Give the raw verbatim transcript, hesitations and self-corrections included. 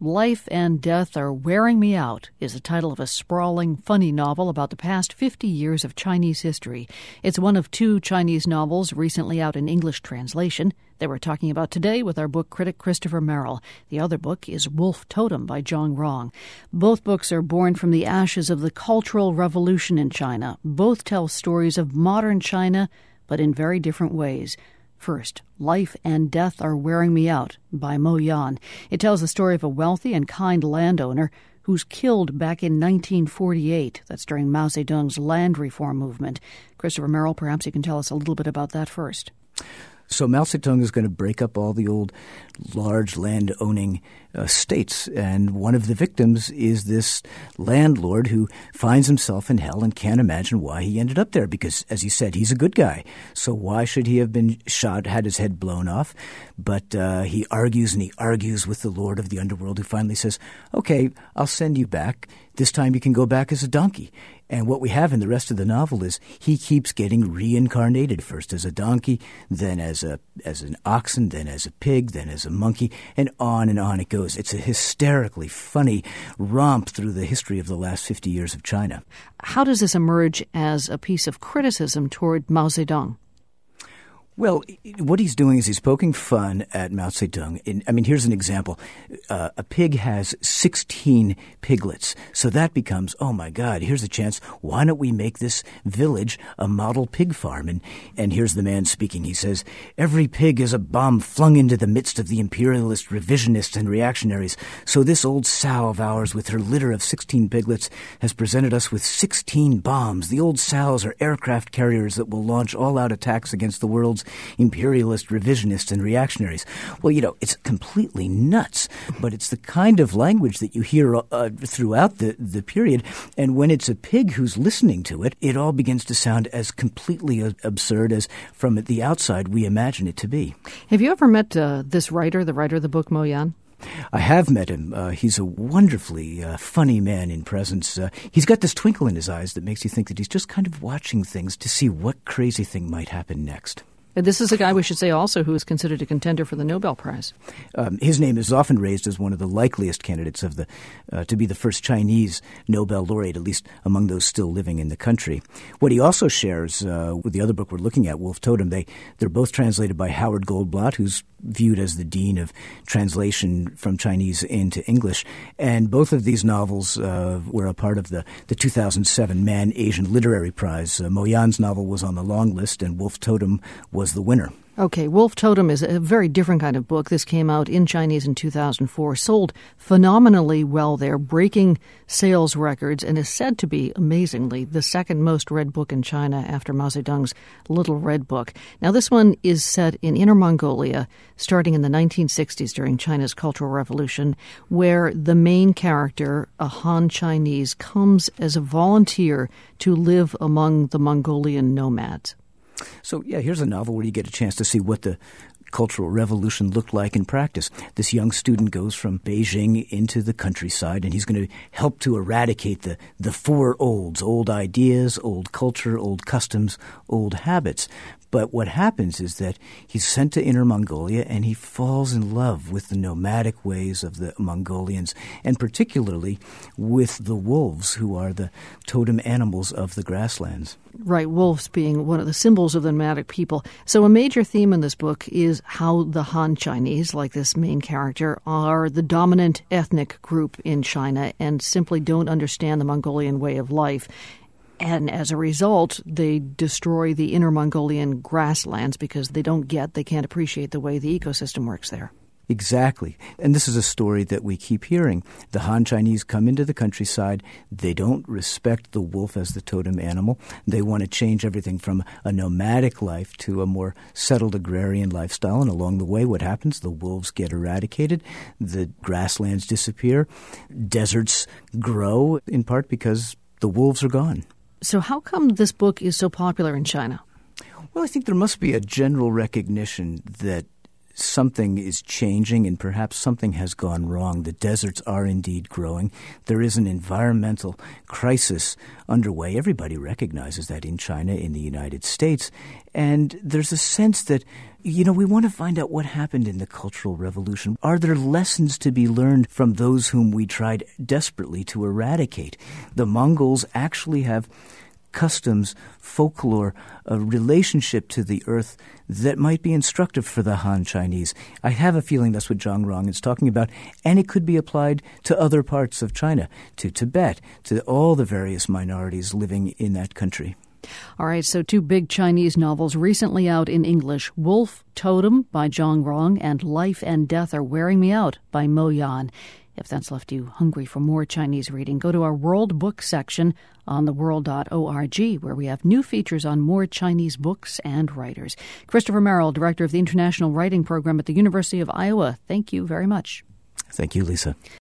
Life and Death Are Wearing Me Out is the title of a sprawling, funny novel about the past fifty years of Chinese history. It's one of two Chinese novels recently out in English translation that we're talking about today with our book critic Christopher Merrill. The other book is Wolf Totem by Zhang Rong. Both books are born from the ashes of the Cultural Revolution in China. Both tell stories of modern China, but in very different ways. First, Life and Death Are Wearing Me Out by Mo Yan. It tells the story of a wealthy and kind landowner who's killed back in nineteen forty-eight. That's during Mao Zedong's land reform movement. Christopher Merrill, perhaps you can tell us a little bit about that first. So Mao Zedong is going to break up all the old large land-owning uh, states, and one of the victims is this landlord who finds himself in hell and can't imagine why he ended up there because, as he said, he's a good guy. So why should he have been shot, had his head blown off? But uh, he argues and he argues with the lord of the underworld who finally says, okay, I'll send you back. This time you can go back as a donkey. And what we have in the rest of the novel is he keeps getting reincarnated, first as a donkey, then as a as an oxen, then as a pig, then as a monkey, and on and on it goes. It's a hysterically funny romp through the history of the last fifty years of China. How does this emerge as a piece of criticism toward Mao Zedong? Well, what he's doing is he's poking fun at Mao Zedong. In, I mean, here's an example. Uh, a pig has sixteen piglets. So that becomes, oh, my God, here's a chance. Why don't we make this village a model pig farm? And, and here's the man speaking. He says, every pig is a bomb flung into the midst of the imperialist revisionists and reactionaries. So this old sow of ours with her litter of sixteen piglets has presented us with sixteen bombs. The old sows are aircraft carriers that will launch all-out attacks against the world's imperialist revisionists and reactionaries. Well, you know, it's completely nuts, but it's the kind of language that you hear uh, throughout the, the period. And when it's a pig who's listening to it, it all begins to sound as completely uh, absurd as from the outside we imagine it to be. Have you ever met uh, this writer, the writer of the book, Mo Yan? I have met him. Uh, he's a wonderfully uh, funny man in presence. Uh, he's got this twinkle in his eyes that makes you think that he's just kind of watching things to see what crazy thing might happen next. This is a guy, we should say also, who is considered a contender for the Nobel Prize. Um, his name is often raised as one of the likeliest candidates of the uh, to be the first Chinese Nobel laureate, at least among those still living in the country. What he also shares uh, with the other book we're looking at, Wolf Totem, they, they're both translated by Howard Goldblatt, who's viewed as the dean of translation from Chinese into English. And both of these novels uh, were a part of the, the two thousand seven Man Asian Literary Prize. Uh, Mo Yan's novel was on the long list, and Wolf Totem was the winner. Okay, Wolf Totem is a very different kind of book. This came out in Chinese in two thousand four, sold phenomenally well there, breaking sales records, and is said to be, amazingly, the second most read book in China after Mao Zedong's Little Red Book. Now, this one is set in Inner Mongolia, starting in the nineteen sixties during China's Cultural Revolution, where the main character, a Han Chinese, comes as a volunteer to live among the Mongolian nomads. So, yeah, here's a novel where you get a chance to see what the Cultural Revolution looked like in practice. This young student goes from Beijing into the countryside, and he's going to help to eradicate the, the four olds, old ideas, old culture, old customs, old habits. But what happens is that he's sent to Inner Mongolia, and he falls in love with the nomadic ways of the Mongolians, and particularly with the wolves, who are the totem animals of the grasslands. Right, wolves being one of the symbols of the nomadic people. So a major theme in this book is how the Han Chinese, like this main character, are the dominant ethnic group in China and simply don't understand the Mongolian way of life. And as a result, they destroy the Inner Mongolian grasslands because they don't get, they can't appreciate the way the ecosystem works there. Exactly. And this is a story that we keep hearing. The Han Chinese come into the countryside. They don't respect the wolf as the totem animal. They want to change everything from a nomadic life to a more settled agrarian lifestyle. And along the way, what happens? The wolves get eradicated. The grasslands disappear. Deserts grow, in part because the wolves are gone. So how come this book is so popular in China? Well, I think there must be a general recognition that something is changing and perhaps something has gone wrong. The deserts are indeed growing. There is an environmental crisis underway. Everybody recognizes that in China, in the United States. And there's a sense that, you know, we want to find out what happened in the Cultural Revolution. Are there lessons to be learned from those whom we tried desperately to eradicate? The Mongols actually have customs, folklore, a relationship to the earth that might be instructive for the Han Chinese. I have a feeling that's what Zhang Rong is talking about, and it could be applied to other parts of China, to Tibet, to all the various minorities living in that country. All right, so two big Chinese novels recently out in English, Wolf Totem by Zhang Rong and Life and Death Are Wearing Me Out by Mo Yan. If that's left you hungry for more Chinese reading, go to our World Book section on the world dot org, where we have new features on more Chinese books and writers. Christopher Merrill, Director of the International Writing Program at the University of Iowa, thank you very much. Thank you, Lisa.